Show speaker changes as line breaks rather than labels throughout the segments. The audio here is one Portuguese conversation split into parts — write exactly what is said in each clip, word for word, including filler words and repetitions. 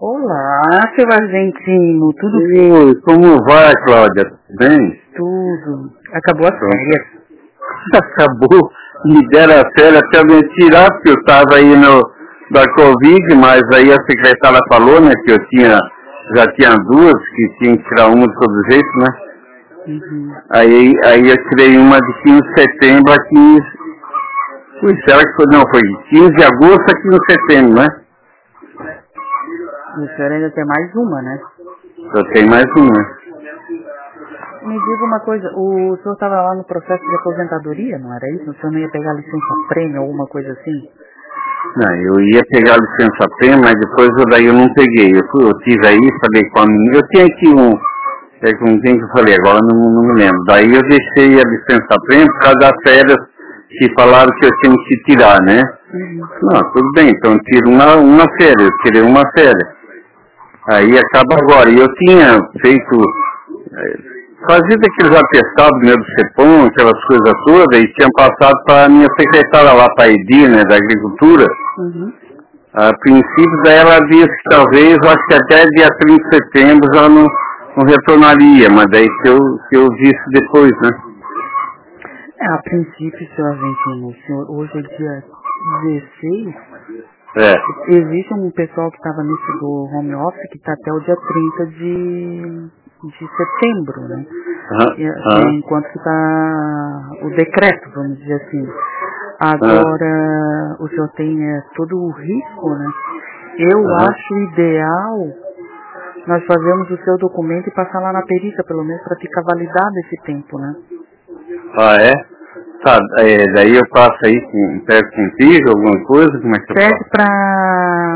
Olá, seu argentino, tudo
Oi, como vai, Cláudia? Tudo bem?
Tudo. Acabou as férias.
Acabou. Me deram a férias até me tirar, porque eu estava aí no, da Covid, mas aí a secretária falou, né, que eu tinha, já tinha duas, que tinha que tirar uma de todo jeito, né?
Uhum.
Aí, aí eu tirei uma de quinze de setembro aqui. Ui, será que foi? Não, foi quinze de agosto aqui no setembro, né?
E o senhor ainda tem mais uma, né?
Eu tenho mais uma.
Me diga uma coisa, o senhor estava lá no processo de aposentadoria, não era isso? O senhor não ia pegar licença-prêmio, alguma coisa assim?
Não, eu ia pegar a licença-prêmio, mas depois eu, daí eu não peguei. Eu, fui, eu tive aí, falei com a menina, eu tinha aqui um, é com quem que eu falei, agora não, não me lembro. Daí eu deixei a licença-prêmio por causa das férias que falaram que eu tinha que tirar, né?
Uhum.
Não, tudo bem, então eu tiro uma, uma férias, eu tirei uma férias. Aí acaba agora. E eu tinha feito, fazia aqueles atestados meu do CEPOM, aquelas coisas todas, e tinha passado para a minha secretária lá, para a Edir, né, da Agricultura.
Uhum.
A princípio, daí ela disse que talvez, eu acho que até dia trinta de setembro já não, não retornaria, mas daí que eu, que eu disse depois, né?
É, a princípio, seu argentino, o senhor, hoje é dia dezesseis,
É.
existe um pessoal que estava nesse do home office que está até o dia trinta de, de setembro, né?
Aham,
E,
aham,
e enquanto que está o decreto, vamos dizer assim.
aham.
Agora, o senhor tem é, todo o risco, né? Eu
Aham.
acho ideal nós fazermos o seu documento e passar lá na perícia, pelo menos, para ficar validado esse tempo, né?
Ah, é? Tá, é, daí eu passo aí, com, pego contigo, alguma coisa, como é que eu
Pede
faço?
para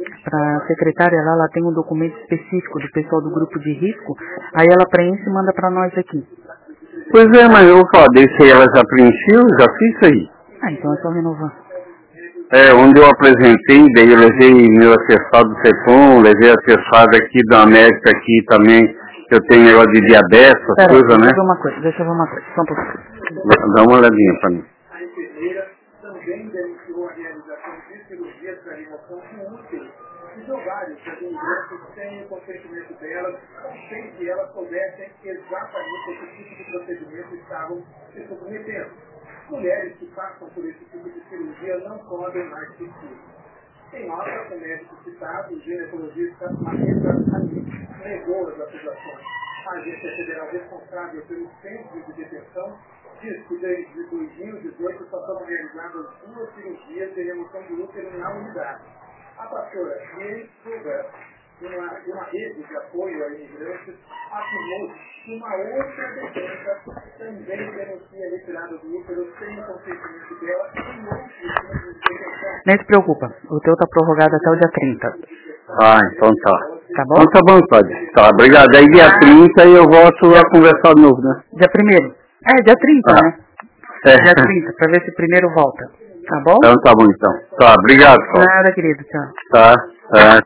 a secretária lá, ela tem um documento específico do pessoal do grupo de risco, aí ela preenche e manda para nós aqui.
Pois é, mas eu vou falar, deixei ela já preencheu, já fiz isso aí.
Ah, então é só renovar.
É, onde eu apresentei, daí eu levei meu atestado do CEPOM, levei atestado aqui da América aqui também, que eu tenho negócio de diabetes, essas
Pera aí,
coisas,
deixa
né?
eu ver uma coisa, deixa eu ver uma coisa, só um pouquinho.
Dá dá uma olhadinha pra mim.
A enfermeira também denunciou a realização de cirurgias para remoção de úteros e de ovários das imigrantes sem o consentimento delas, sem que elas soubessem exatamente a que tipo de procedimento estavam se submetendo. Mulheres que passam por esse tipo de cirurgia não podem mais existir. Em nota, o médico citado, o ginecologista Marisa Ali, negou as acusações. A agência federal responsável pelo centro de detenção diz que desde dois mil e dezoito só foram realizadas duas cirurgias de remoção de útero na unidade. A pastora Mary Kruger, de uma, de uma rede de apoio a imigrantes, afirmou que uma outra detenta também denuncia a retirada do útero sem o consentimento dela em outros centros de detenção.
Nem se preocupa, o teu tá prorrogado até o dia trinta,
Ah, então tá.
tá bom?
Então tá bom, Cláudio. Tá, obrigado. Aí dia trinta eu volto a conversar de novo, né?
Dia primeiro. É, dia trinta,
Ah.
né?
É.
Dia trinta, pra ver se primeiro volta. Tá bom?
Então tá bom, então. Tá, obrigado, Cláudio.
Nada, querido, tchau.
Tá, tá.